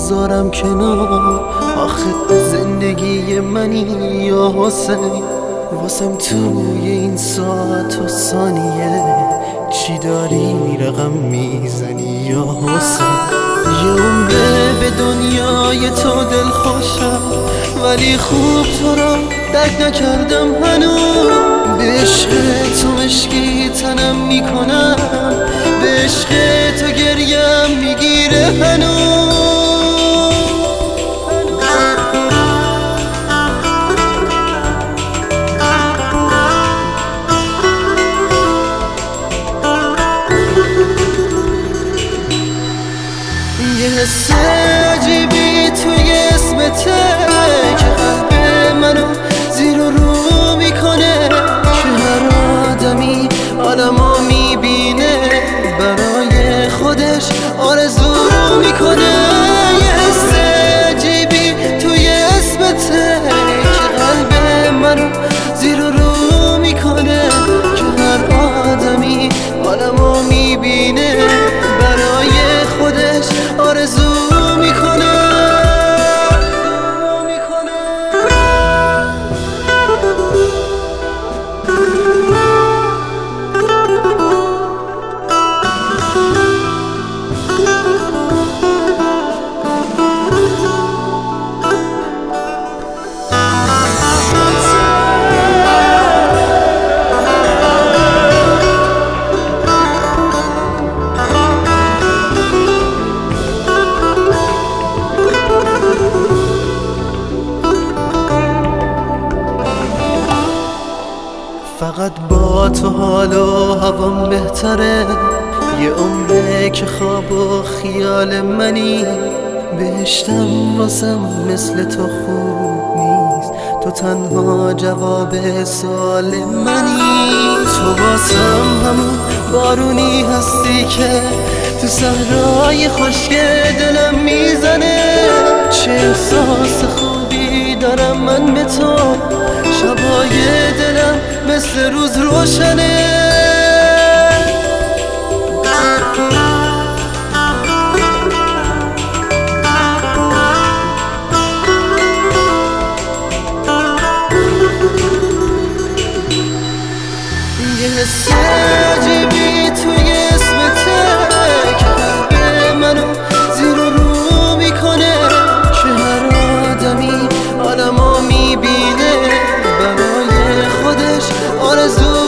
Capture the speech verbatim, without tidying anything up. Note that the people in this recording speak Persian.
بذارم کنار. آخه زندگی منی یا حسین، واسم توی این ساعت و ثانیه چی داری رقم میزنی یا حسین؟ یه عمره به دنیای تو دل خوشم، ولی خوب تو را درک نکردم هنوز. به عشق تو مشکی تنم میکنم، به عشق تو گریم میگیره هنوز. یه حس عجیبی توی اسمته که قلب منو زیر و رو میکنه، که هر آدمی عالمو میبینه برای خودش آرزو رو میکنه. یه حس عجیبی توی اسمته که قلب منو زیر و رو میکنه، که هر آدمی عالمو میبینه برای خودش آرزو میکنه. فقط با تو حال و هوام بهتره، یه عمره که خواب و خیال منی. بهشتم واسم مثل تو خوب نیست، تو تنها جواب سوال منی. تو واسم همون بارونی هستی که تو صحرای خشک دلم میزنه. چه احساس خوبی دارم من به تو، شبای دلم مثل روز روشنه. یه حس عجیبی توی اسمته که قلب منو زیر و رو میکنه، که هر آدمی عالمو میبینه برای خودش آرزو